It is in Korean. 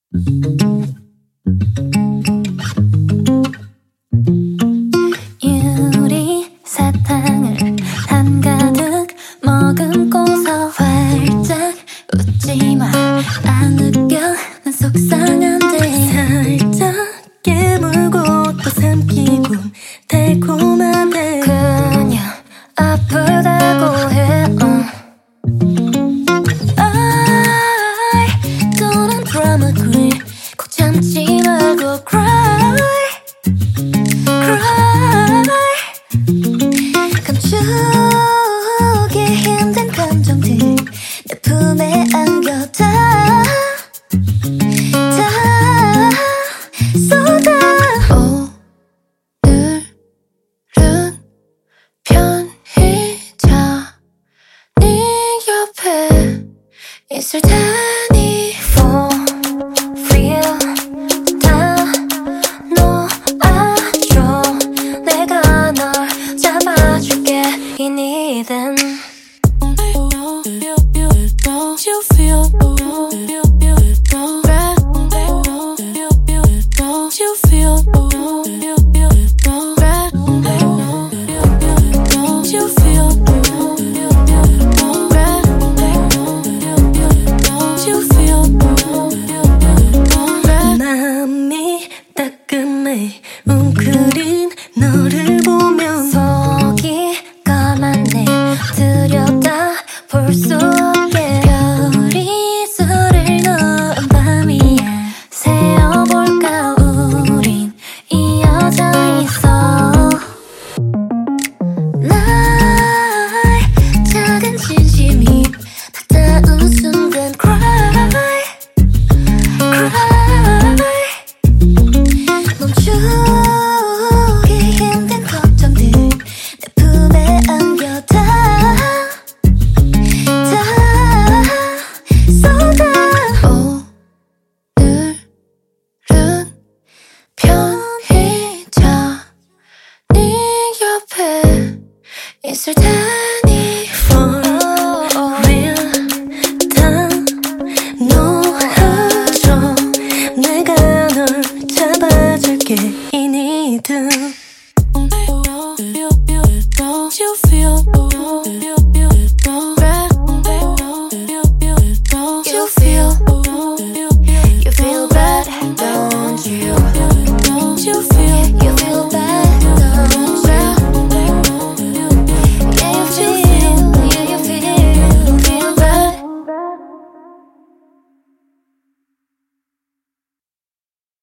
유리 사탕을 한가득 머금고서 활짝 웃지마. 안 웃겨 난 속상한데. 살짝 깨물고 또 삼키고 달콤한데 그냥 아프다고 해. 너랑 drama queen 꼭 참지 말고 cry 감추기 힘든 감정들 내 품에 안겨다 쏟아. 오늘은 편히 자. 네 옆에 있을 테니 for real 다 놓아줘. 내가 널 잡아줄게. You need them. You feel you feel 마음이 따끔해 웅크린 너를 보면 속이 까맣네. 들여다 볼 수 없게 별이 술을 넣은 밤이야. 세어볼까 우린 이어져 있어. 나의 작은 진심이 닿닿은 순간 cry 멈추기 힘든 걱정들 내 품에 안겨다 쏟아. 오늘은 편히 자. 네 옆에 있을 테